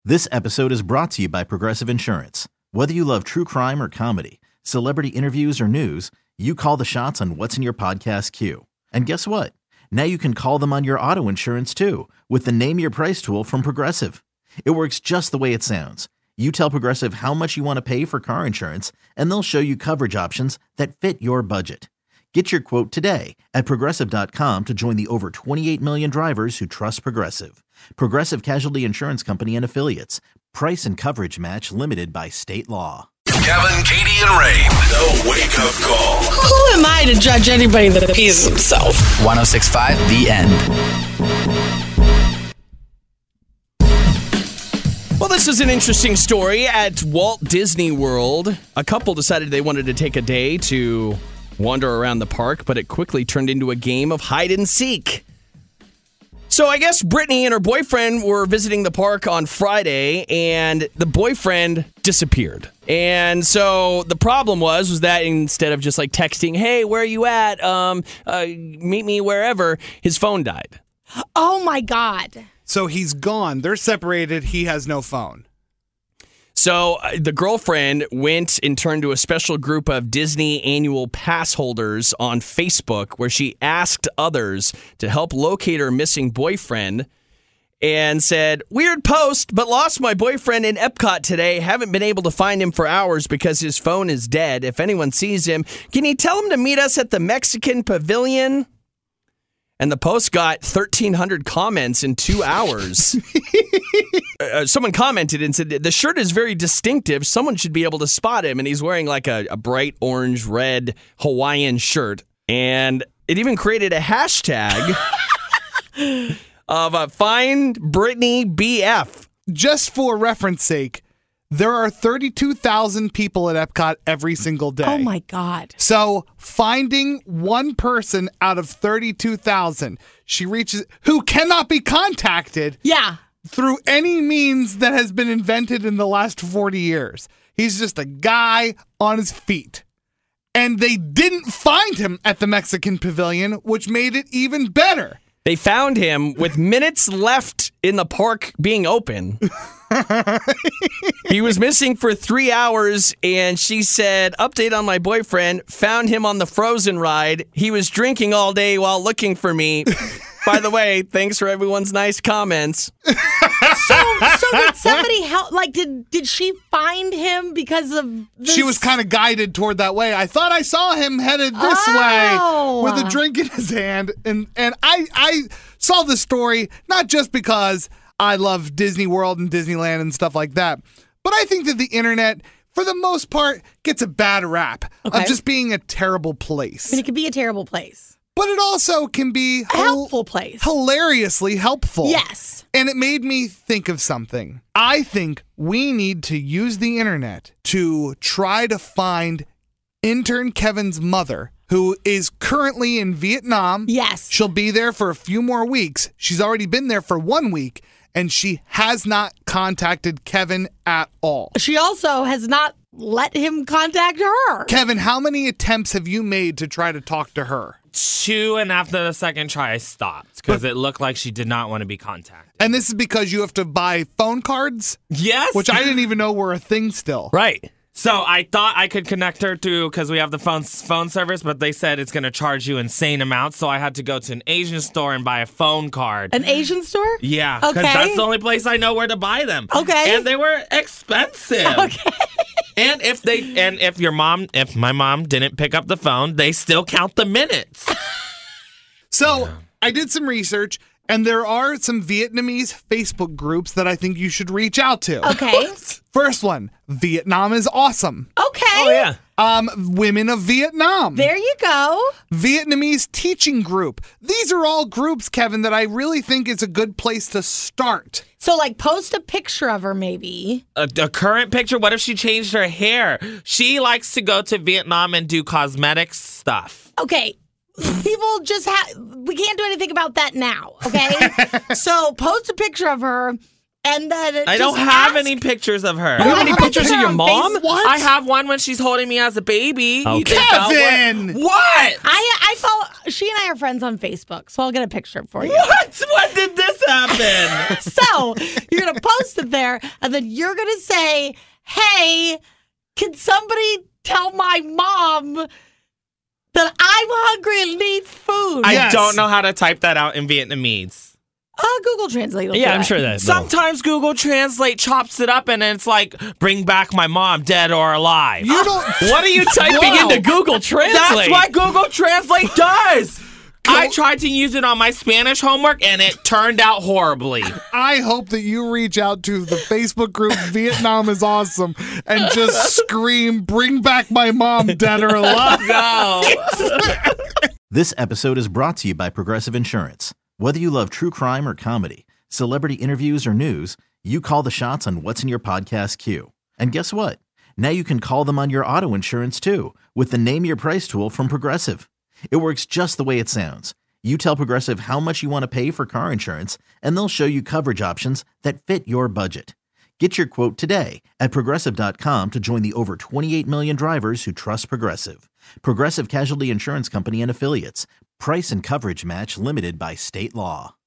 This episode is brought to you by Progressive Insurance. Whether you love true crime or comedy, celebrity interviews or news, you call the shots on what's in your podcast queue. And guess what? Now you can call them on your auto insurance too with the Name Your Price tool from Progressive. It works just the way it sounds. You tell Progressive how much you want to pay for car insurance, and they'll show you coverage options that fit your budget. Get your quote today at Progressive.com to join the over 28 million drivers who trust Progressive. Progressive Casualty Insurance Company and Affiliates. Price and coverage match limited by state law. Kevin, Katie, and Rain. The Wake Up Call. Who am I to judge anybody that appeases himself? 106.5, The End. Well, this is an interesting story. At Walt Disney World, a couple decided they wanted to take a day to wander around the park, but it quickly turned into a game of hide and seek. So I guess Brittany and her boyfriend were visiting the park on Friday, and the boyfriend disappeared. And so the problem was that instead of just like texting, "Hey, where are you at? Meet me wherever," his phone died. Oh my God. So he's gone. They're separated. He has no phone. So the girlfriend went and turned to a special group of Disney annual pass holders on Facebook where she asked others to help locate her missing boyfriend and said, "Weird post, but lost my boyfriend in Epcot today. Haven't been able to find him for hours because his phone is dead. If anyone sees him, can you tell him to meet us at the Mexican Pavilion?" And the post got 1,300 comments in 2 hours. Someone commented and said, "The shirt is very distinctive. Someone should be able to spot him." And he's wearing like a bright orange-red Hawaiian shirt. And it even created a hashtag of Find Brittany BF. Just for reference sake, there are 32,000 people at Epcot every single day. Oh my God. So finding one person out of 32,000, she reaches, who cannot be contacted Yeah. through any means that has been invented in the last 40 years. He's just a guy on his feet. And they didn't find him at the Mexican Pavilion, which made it even better. They found him with minutes left in the park being open. He was missing for 3 hours, and she said, "Update on my boyfriend. Found him on the Frozen ride. He was drinking all day while looking for me. By the way, thanks for everyone's nice comments." So did somebody help? Like, did she find him because of this? She was kind of guided toward that way. I thought I saw him headed this way with a drink in his hand. And I saw this story not just because I love Disney World and Disneyland and stuff like that, but I think that the internet, for the most part, gets a bad rap of just being a terrible place. I mean, it could be a terrible place. But it also can be A helpful place. Hilariously helpful. Yes. And it made me think of something. I think we need to use the internet to try to find intern Kevin's mother, who is currently in Vietnam. Yes. She'll be there for a few more weeks. She's already been there for 1 week, and she has not contacted Kevin at all. She also has not let him contact her. Kevin, how many attempts have you made to try to talk to her? 2, and after the second try, I stopped because it looked like she did not want to be contacted. And this is because you have to buy phone cards? Yes. Which I didn't even know were a thing still. Right. So I thought I could connect her to, because we have the phone service, but they said it's going to charge you insane amounts. So I had to go to an Asian store and buy a phone card. An Asian store? Yeah, because Okay. that's the only place I know where to buy them. Okay. And they were expensive. Okay. And if my mom didn't pick up the phone, they still count the minutes. So I did some research, and there are some Vietnamese Facebook groups that I think you should reach out to. Okay. First one, Vietnam is awesome. Okay. Oh, yeah. Women of Vietnam. There you go. Vietnamese teaching group. These are all groups, Kevin, that I really think is a good place to start. So, like, post a picture of her, maybe. A current picture? What if she changed her hair? She likes to go to Vietnam and do cosmetics stuff. Okay. People just we can't do anything about that now, okay? So, post a picture of her And then I don't have any pictures of her. You don't have any I have a pictures of picture your on mom? Facebook. What? I have one when she's holding me as a baby. Okay. You think that Kevin! would- What? I follow. She and I are friends on Facebook, so I'll get a picture for you. What? When did this happen? So you're gonna post it there, and then you're gonna say, "Hey, can somebody tell my mom that I'm hungry and need food?" I don't know how to type that out in Vietnamese. Google Translate. will do Yeah, I'm it. sure that. Sometimes Google Translate chops it up and it's like, bring back my mom, dead or alive. You don't. What are you typing Whoa. into Google Translate? That's what Google Translate does. I tried to use it on my Spanish homework and it turned out horribly. I hope that you reach out to the Facebook group Vietnam is Awesome and just scream, "Bring back my mom, dead or alive." No. This episode is brought to you by Progressive Insurance. Whether you love true crime or comedy, celebrity interviews or news, you call the shots on what's in your podcast queue. And guess what? Now you can call them on your auto insurance too with the Name Your Price tool from Progressive. It works just the way it sounds. You tell Progressive how much you want to pay for car insurance, and they'll show you coverage options that fit your budget. Get your quote today at Progressive.com to join the over 28 million drivers who trust Progressive. Progressive Casualty Insurance Company and Affiliates. Price and coverage match limited by state law.